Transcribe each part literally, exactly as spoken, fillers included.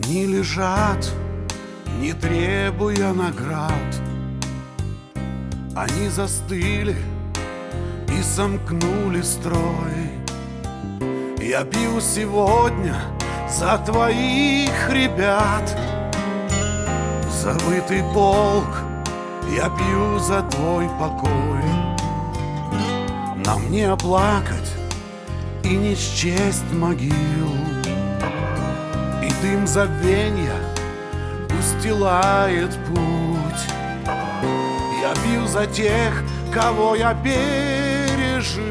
Они лежат, не требуя наград. Они застыли и сомкнули строй. Я пью сегодня за твоих ребят. Забытый полк, я пью за твой покой. Нам не оплакать и не счесть могил, и дым забвенья устилает путь. Я пью за тех, кого я пережил,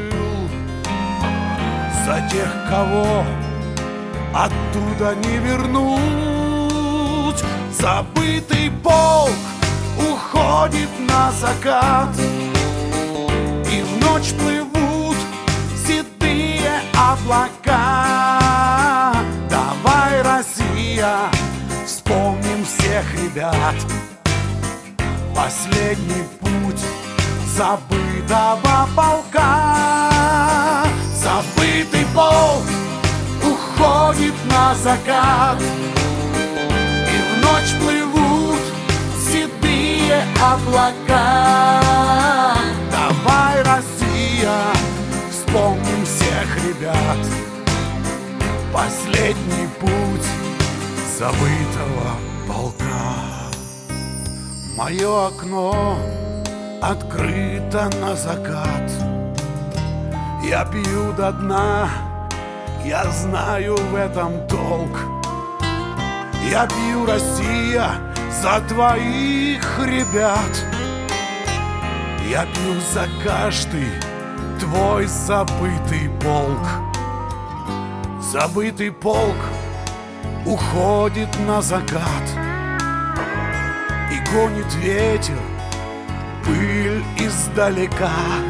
за тех, кого оттуда не вернуть. Забытый полк уходит на закат, и в ночь плывут седые облака. Давай, Россия, вспомним всех ребят. Последний путь забытого полка. Забытый полк уходит на закат, и в ночь плывут седые облака. Давай, Россия, вспомним всех ребят. Последний путь забытого полка. Мое окно открыто на закат. Я пью до дна, я знаю в этом толк. Я пью, Россия, за твоих ребят. Я пью за каждый твой забытый полк. Забытый полк уходит на закат, и гонит ветер пыль издалека.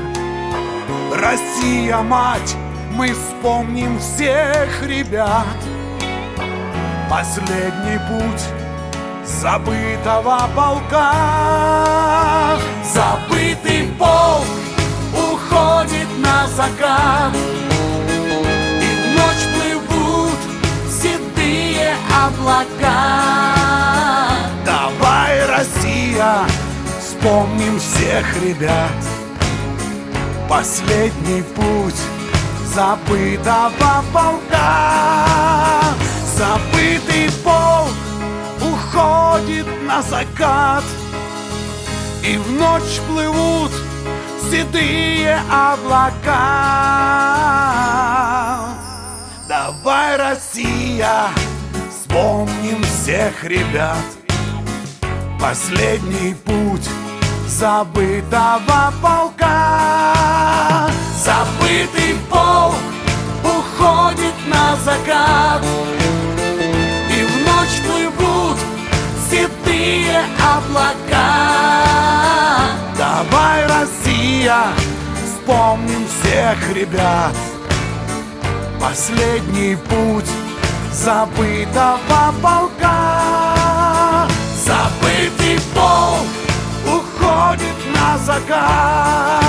Россия, мать, мы вспомним всех ребят. Последний путь забытого полка. Забытый полк уходит на закат, и в ночь плывут седые облака. Давай, Россия, вспомним всех ребят. Последний путь забытого полка. Забытый полк уходит на закат, и в ночь плывут седые облака. Давай, Россия, вспомним всех ребят. Последний путь забытого полка. Забытый полк уходит на закат, и в ночь плывут седые облака. Давай, Россия, вспомним всех ребят. Последний путь забытого полка. Забытый полк уходит на закат,